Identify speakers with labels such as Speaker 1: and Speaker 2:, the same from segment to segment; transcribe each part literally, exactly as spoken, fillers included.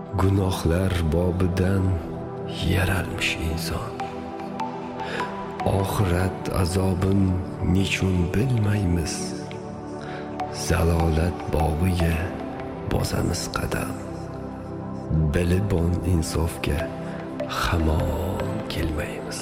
Speaker 1: gunohlar bobidan yaralmish inson. Oxirat azobin nechun bilmaymiz, zalolat bog'iga bosamiz qadam. Bilibon insofga hamon kelmaymiz.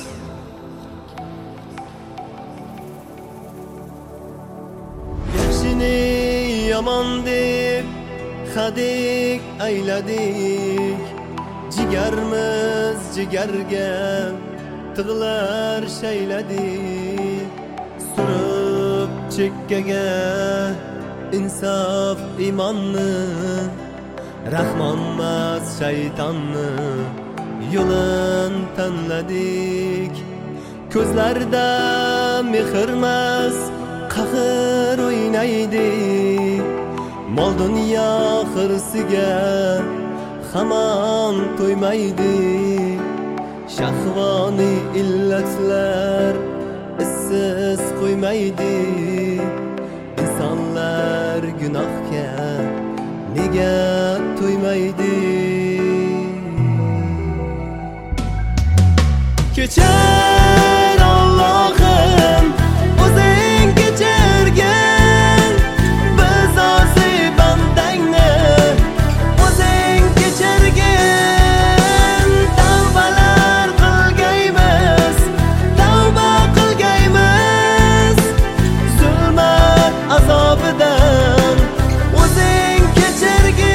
Speaker 2: Yaxshini yomon deb xadik ayladik, jigarmiz jigarga tig'lar shayladik. Surib chekkaga insof iymonni, rahmonmas shaytonni yo'lin tanladik. Ko'zlarda mehrmas qahr o'ynaydi, mol dunyo xirsiga hamon to'ymaydi. Shahvoni illatlar issiz qo'ymaydi, insonlar gunohga nega to'ymaydi? Kechir Allohim, o'zing kechirgin biz ozi bandangni, o'zing kechirgin. Tavbalar qilgaymiz, tavba qilgaymiz, zulmat azobidan o'zing kechirgin.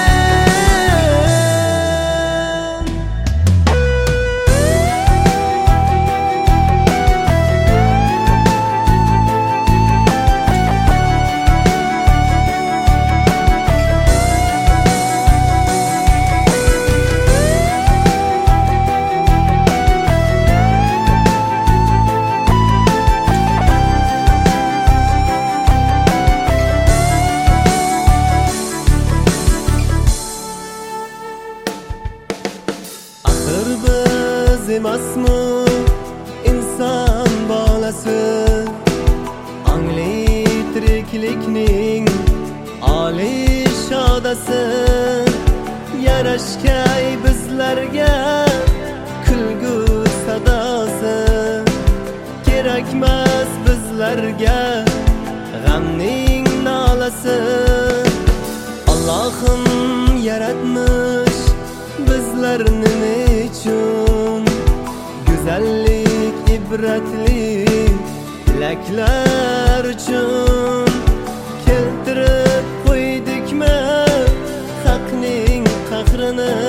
Speaker 2: Axir biz emasmi inson bolasi, ongli tiriklikning oliy shodasi. Yarashgay bizlarga kulgu sadosi, kerakmas bizlarga g'amning nolasi. Allohim yaratmish bizlarni nechun, go'zallik ibratli tilaklar uchun. Keltirib qo'ydikmi haqning qahrini,